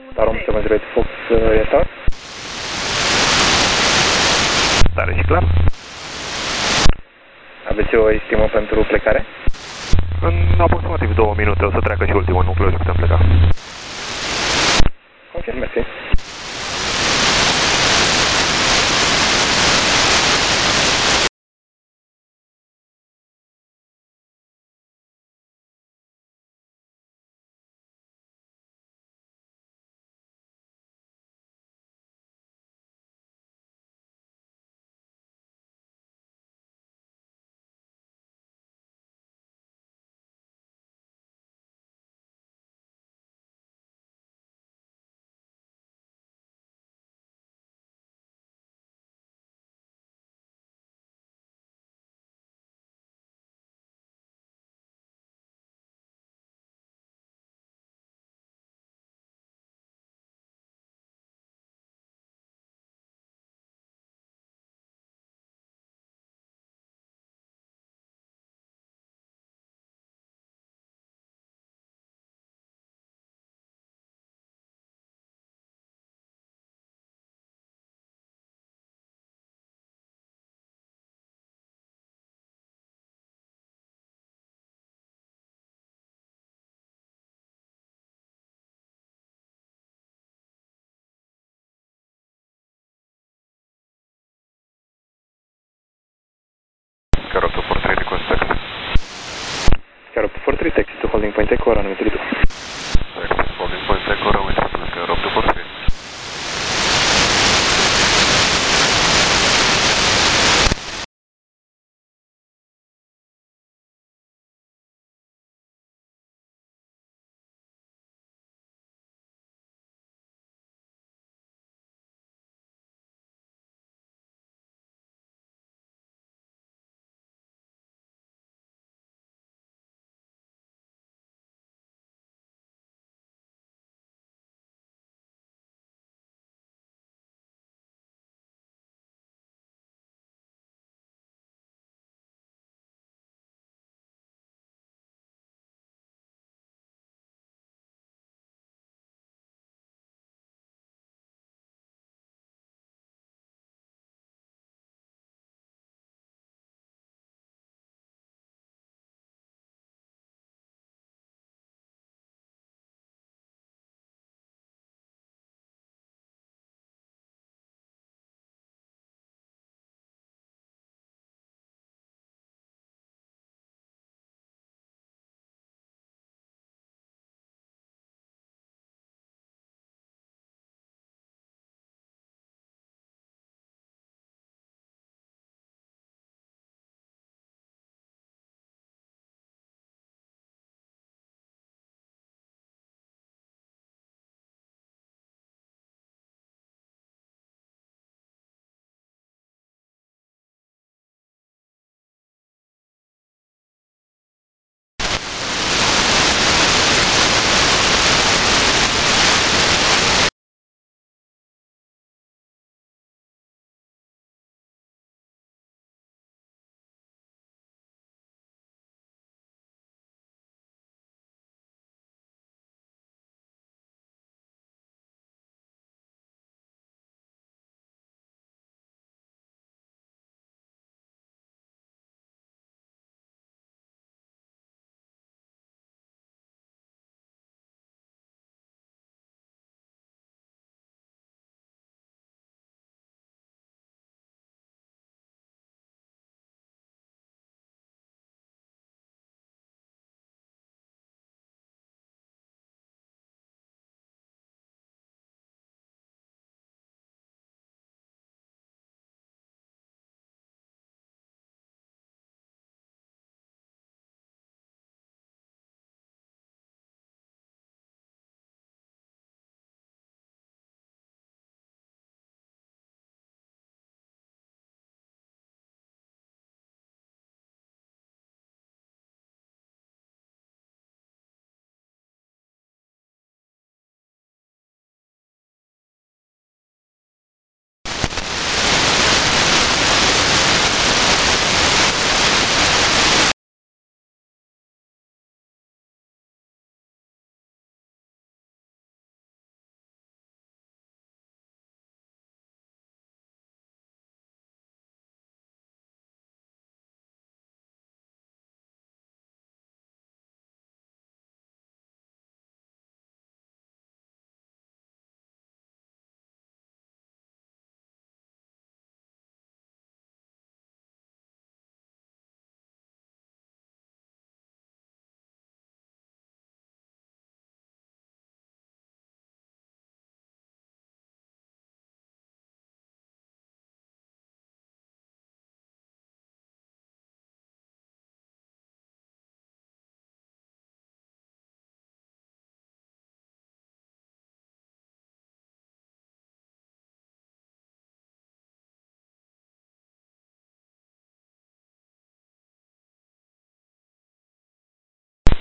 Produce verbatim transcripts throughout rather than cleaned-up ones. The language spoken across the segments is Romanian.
Tarom șapte zero Fox, uh, Tower. Tare și clar. Aveți o estimă pentru plecare? În aproximativ două minute o să treacă și ultimul nucleu și putem pleca. Ok, mersi. Chiar optă for trei request taxi. Chiar optă for trei taxi to holding point Echo, runway three two. Taxi, holding point Echo, runway three two, chiar optă for trei.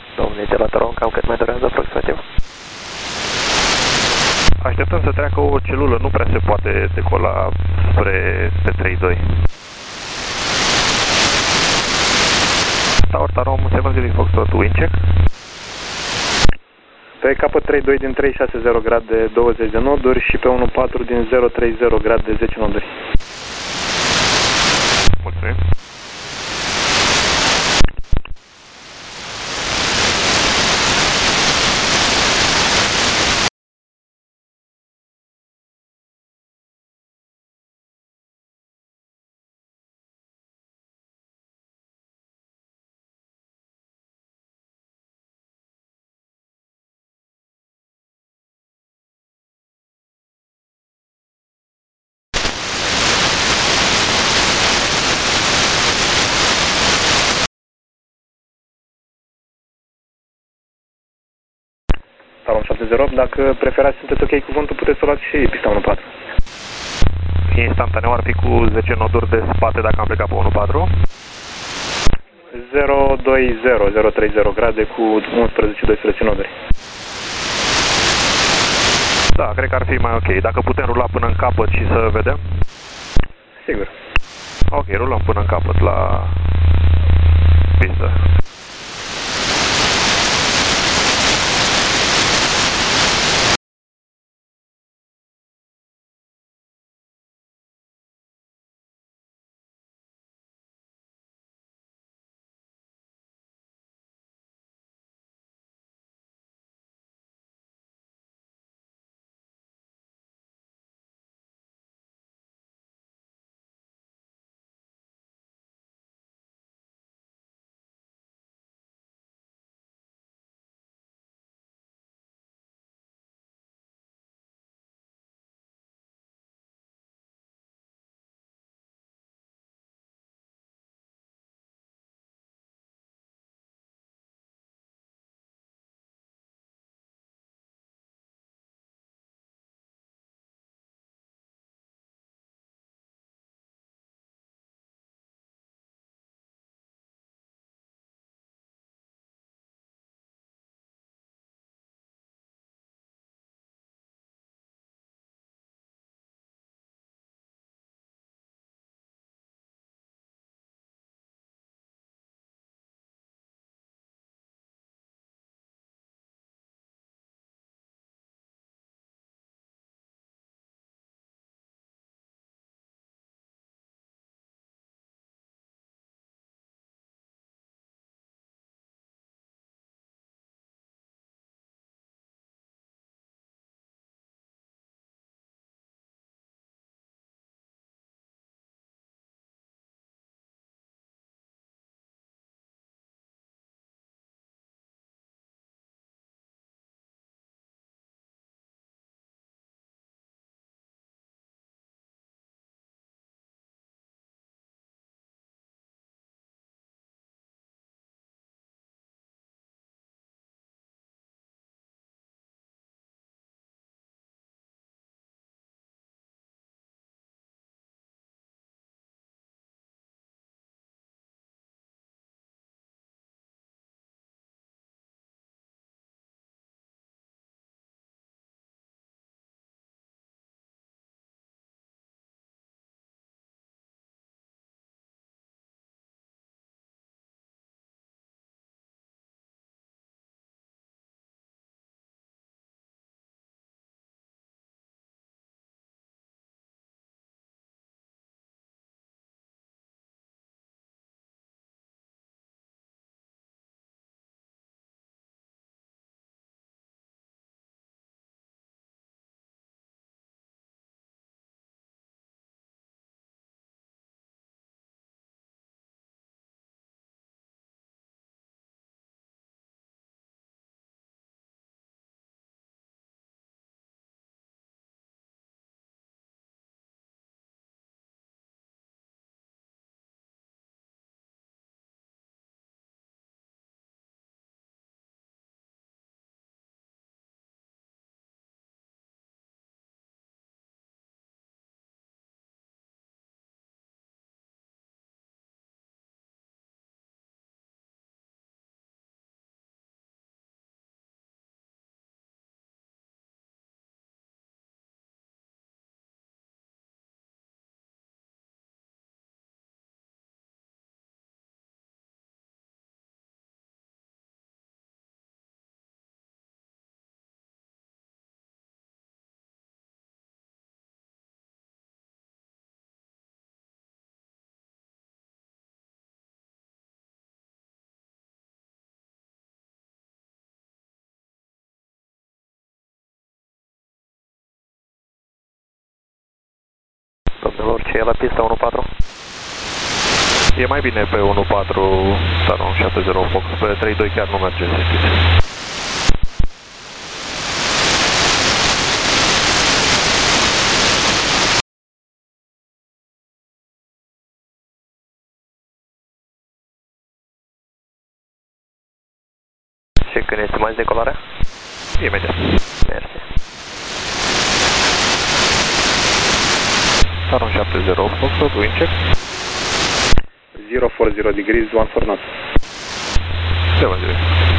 Domnul Gelateron, cam cât mai durează aproximativ? Așteptăm să treacă o celulă, nu prea se poate decola spre P trei doi. Tower Tarom, șapte zero Foxtrot, wind check. Pe K trei doi din trei șase zero grade douăzeci de noduri și pe unu patru din zero trei zero grade zece noduri. Mulțumim. Tarom șapte zero opt, dacă preferați, sunteți ok cu vântul, puteți să luați și pista unu patru. Instantaneu ar fi cu zece noduri de spate dacă am plecat pe unu patru. zero doi zero, zero trei zero grade cu unsprezece doisprezece noduri. Da, cred că ar fi mai ok. Dacă putem rula până în capăt și să vedem? Sigur. Ok, rulăm până în capăt la pistă. Orice e la pista unu patru. E mai bine pe unu patru, Taron șapte zero Fox, pe trei doi chiar nu merge, să știți. Și când este mai decolarea? Imediat. Mersi. Taron șapte zero Fox, wind check. zero four zero degrees, one four knots. seven degrees.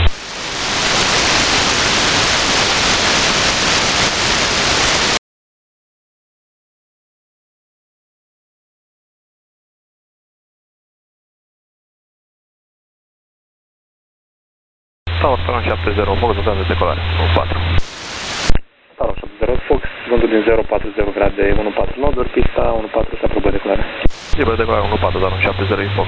Tower Taron șapte zero Fox, de decolare, unu patru. Taron șapte zero Fox, vântul din zero patru zero grade, unu patru noduri, pista unu patru se aprobă decolare. Liber decolare unu patru, Taron șapte zero Fox.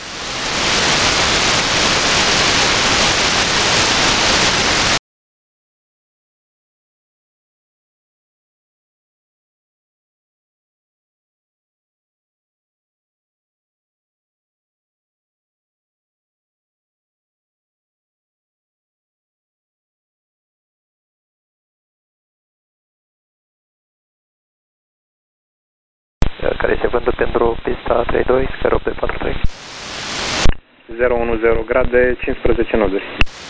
Care este vântul pentru pista trei doi, sper opt doi patru trei. zero unu zero grade, cincisprezece noduri.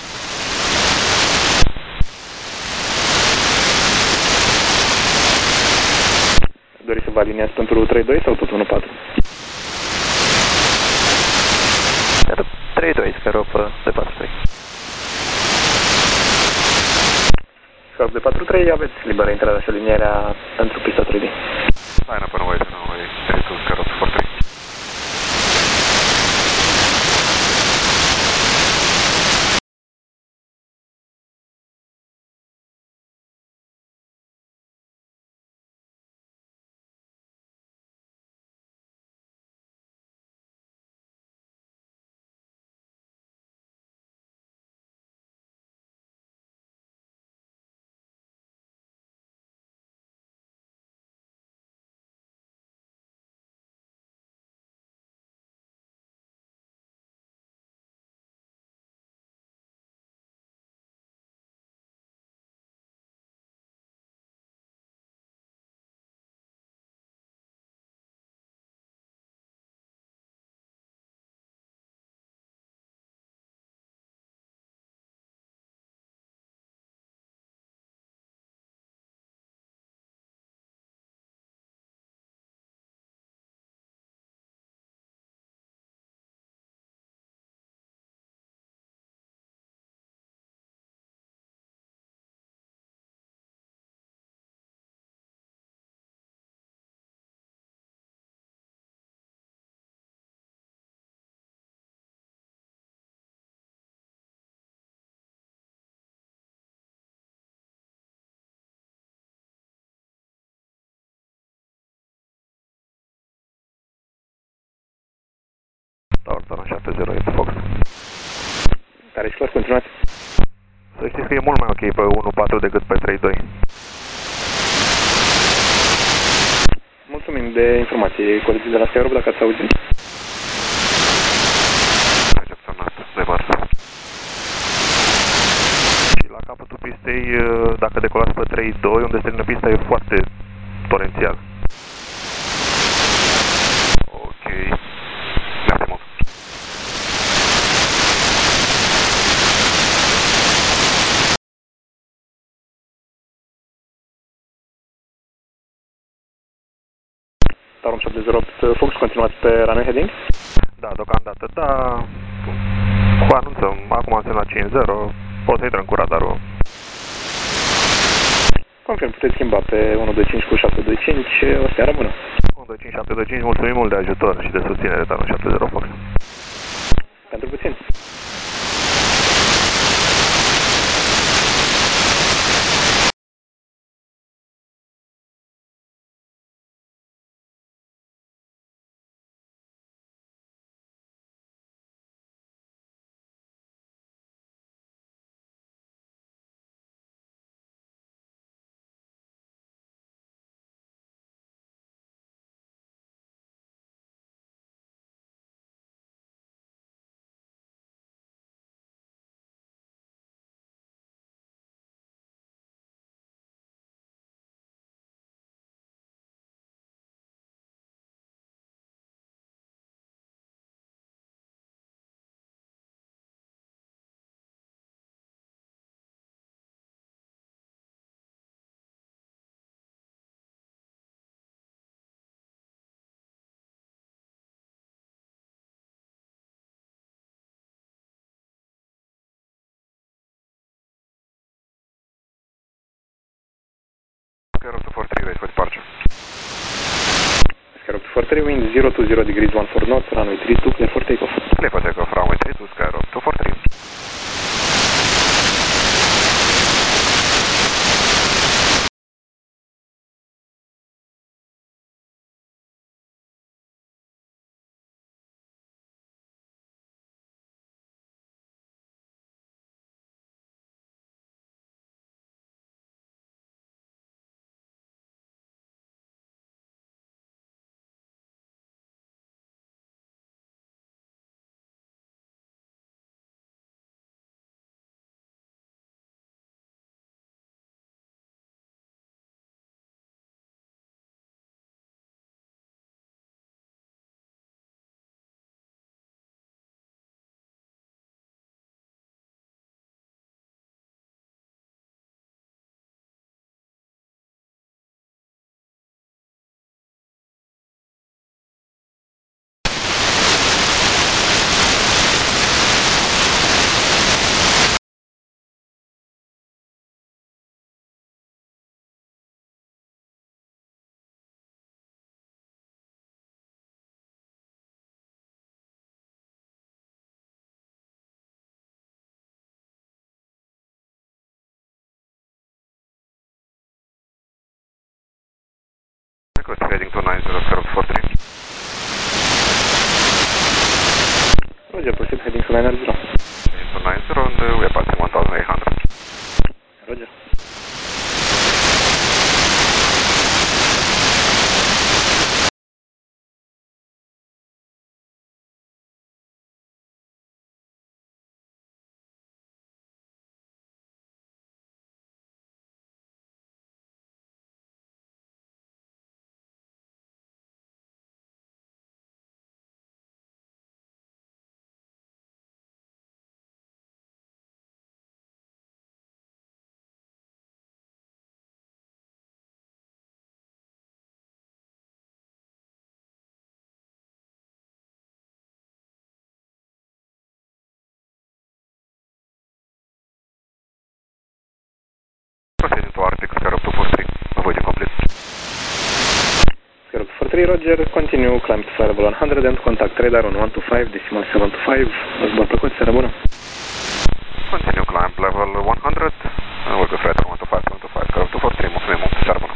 Doriți să vă aliniați pentru trei doi sau tot unu patru? trei doi, sper opt doi patru trei. Scarp de patru trei, aveți liberă intrarea și alinierea pentru pista trei D. Hai înapoi, nu voi, nu voi, trebuie să scară foarte trei. Tower Taron șapte zero Fox. Tare și clar, continuați. Să știți că e mult mai ok pe unu patru decât pe trei doi. Mulțumim de informație, colegii de la Skyrob, dacă ați auzit. Recepționat, de mers. Și la capătul pistei, dacă decolați pe trei doi, unde se termină pista, e foarte torențial. Ok. Mersi mult. Taron șapte zero opt Fox, continuați pe runway heading? Da, deocamdată, da. Cu anunțăm, acum suntem la cinci zero, pot să intrăm cu radarul. Confirm, puteți schimba pe unu doi cinci cu șapte doi cinci, o seară bună. unu doi cinci șapte doi cinci, mulțumim mult de ajutor și de susținere, Taron șapte zero Fox. Pentru puțin. for departure. Skyrock two four three, wind zero two zero degrees one four knots, runway three two, clear for takeoff. Clear for takeoff, runway three two, Skyrock two four three. Good, heading to nine zero, Skyrock two four three. Roger, proceed heading to nine zero. Heading to nine zero and uh, we are passing one thousand eight hundred. Roger. Proceeding to Arctic, Skyrock two four three. Avoiding complete. Skyrock two four three, Roger, continue, climb to flight level one hundred and contact radar on one two five, decimal seven two five. Zbor plăcut, seară bună. Continue climb level one hundred. And we'll go freighter one two five, seven two five, Skyrock two four three. Mulțumim mult, seară bună.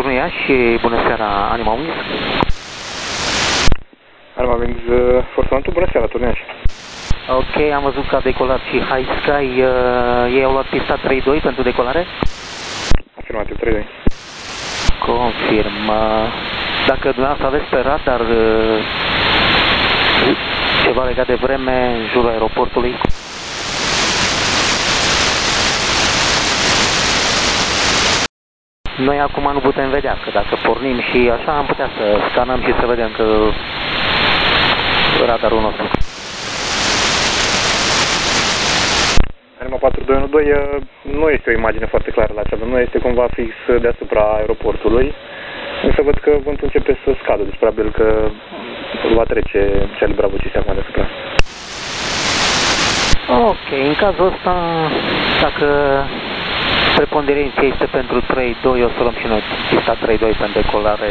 Turnul Iași, bună seara, Anima Wings. Anima Wings, Fortunatul, bună seara, Turnul Iași. Ok, am văzut că a decolat și High Sky, uh, ei au luat pista trei doi pentru decolare? Afirmativ, trei doi. Confirm. Dacă dumneavoastră aveți pe radar uh, ceva legat de vreme în jurul aeroportului? Noi acum nu putem vedea, că dacă pornim și așa am putea să scanăm și să vedem că radarul nostru. Anima patru doi unu doi nu este o imagine foarte clară la cea, nu este cumva fix deasupra aeroportului. Însă văd că vântul începe să scadă, deci probabil că va trece Charlie Bravo cinci acum deasupra. Ok, în cazul ăsta, dacă preponderenția este pentru trei doi, o să luăm și noi pista trei doi pentru decolare.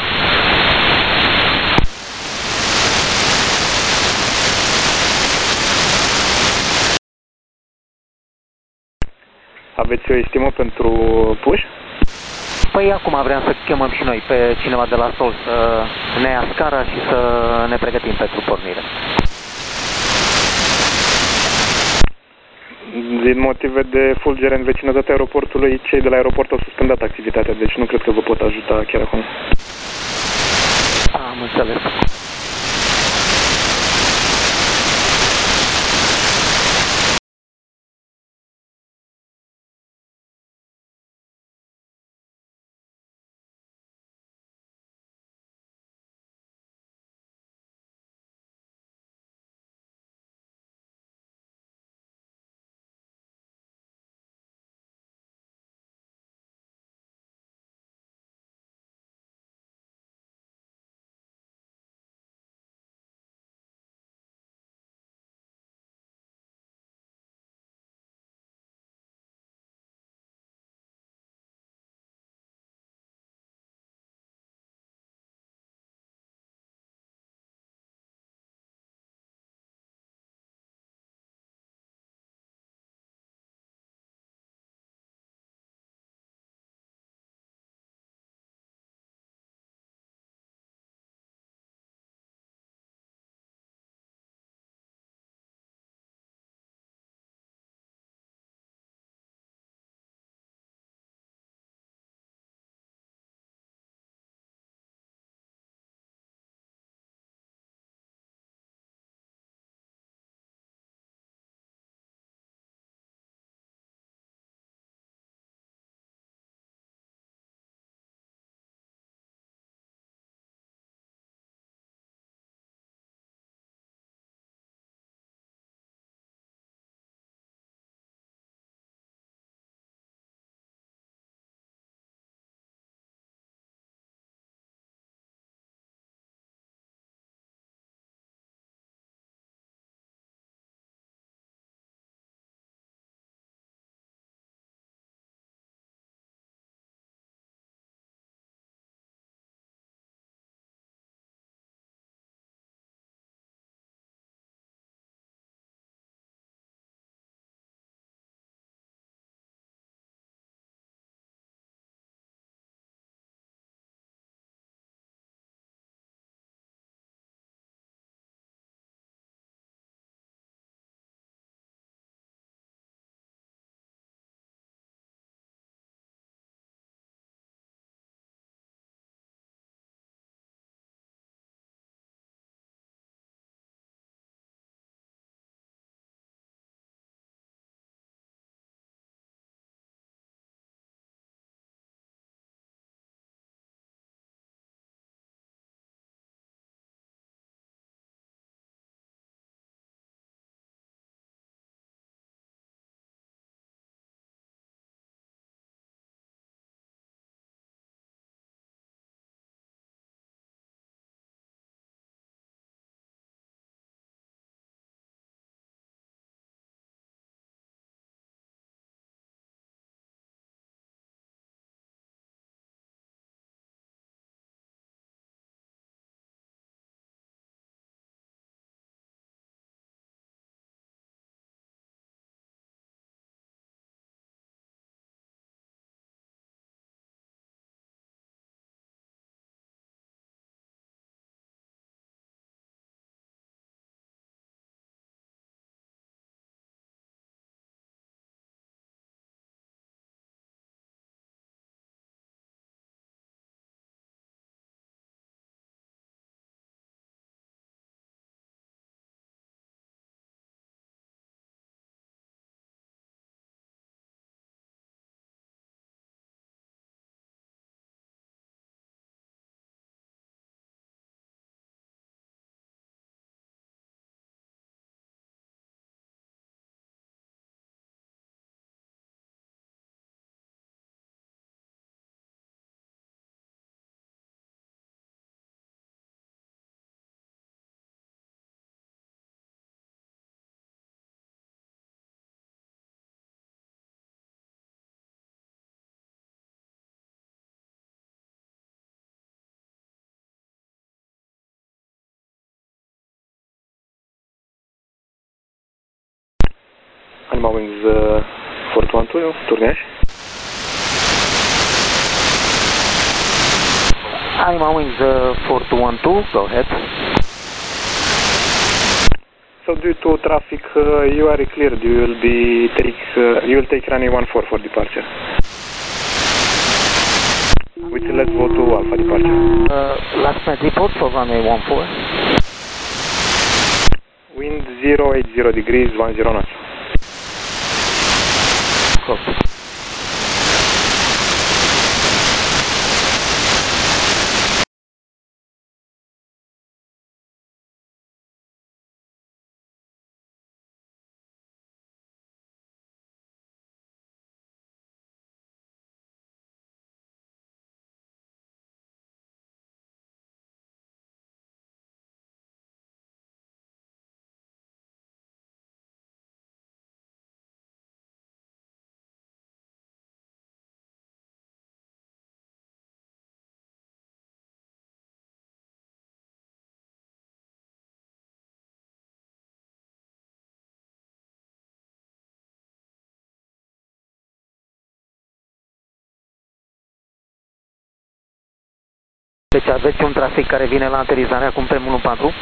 Aveți o estimă pentru push? Păi acum vrem să chemăm și noi pe cineva de la sol să ne ia scara și să ne pregătim pentru pornire. Din motive de fulgere în vecinătatea aeroportului, cei de la aeroport au suspendat activitatea, deci nu cred că vă pot ajuta chiar acum. Am înțeles. Anima Wings uh, four two one two, Turnești. Anima Wings uh, four two one two, go ahead. So due to traffic, uh, you are cleared. You will be take uh, you will take runway one four for departure. Which let's go to Alpha departure. Uh, last minute report for runway one four. Wind zero eight zero degrees, one zero knots. Copy. Deci aveți un trafic care vine la aterizare acum pe unu patru?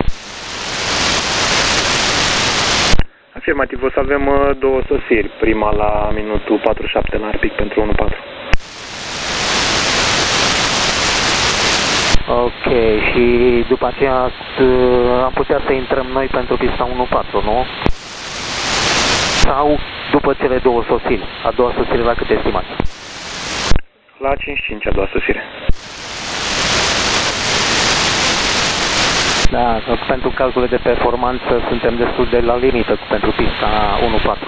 Afirmativ, o să avem uh, două sosiri. Prima la minutul patruzeci și șapte la Arpic pentru unu patru. Ok, și după aceea am putea să intrăm noi pentru pista unu patru, nu? Sau după cele două sosiri? A doua sosire la cât estimați? La cinci cinci a doua sosire. Da, pentru calcule de performanță suntem destul de la limită pentru pista unu patru.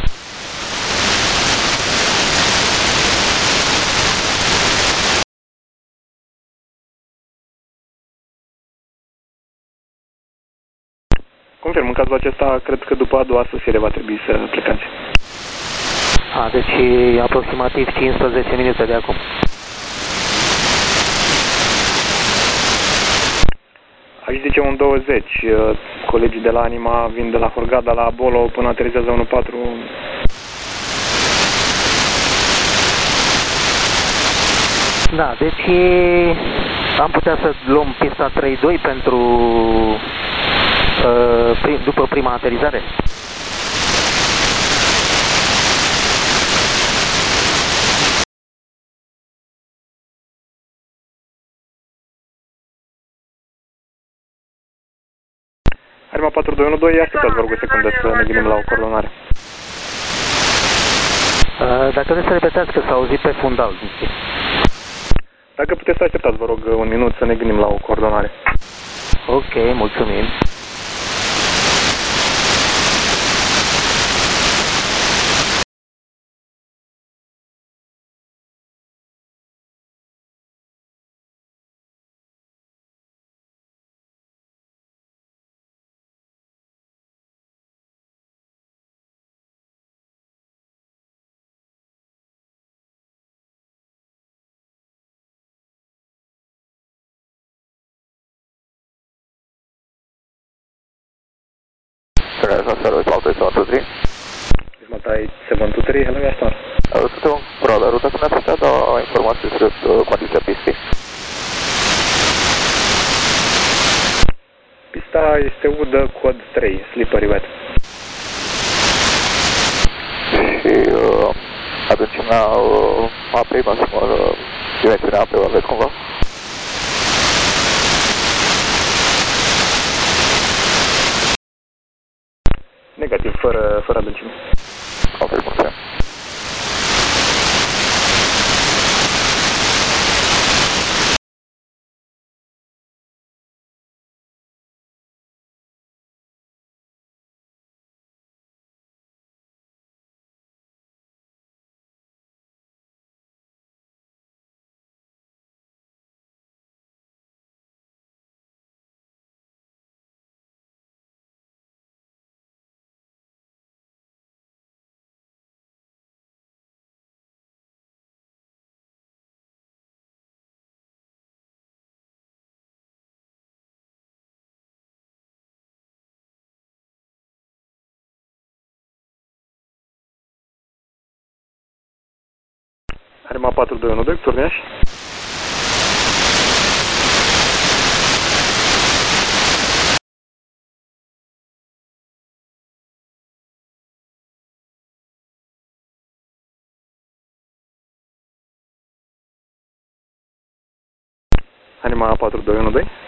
Confirm, în cazul acesta, cred că după a doua sosire va trebui să plecați. A, deci aproximativ cincisprezece minute de acum. Aici zice un douăzeci. Colegii de la Anima vin de la Hurghada la Abolo până aterizează unu patru. Da, deci am putea să luăm pista trei doi pentru uh, prim, după prima aterizare. Anima patru doi unu doi, așteptați, vă rog o secundă să ne gândim la o coordonare. Uh, dacă vreți să repetați că s-a auzit pe fundal. Dacă puteți să așteptați, vă rog, un minut să ne gândim la o coordonare. Ok, mulțumim. Ismatai seven two three, hello, Astor. Suntem în rută să ne putea da informații despre condiția pistei. Pista este udă, cod trei, slippery wet. Și uh, adâncimea uh, apei, maximă, uh, dimensiunea apei, o aveți cumva? Negativ, fără, fără adâncime. Confirmație. Anima patru doi unu doi, Turnești. Anima patru doi unu doi.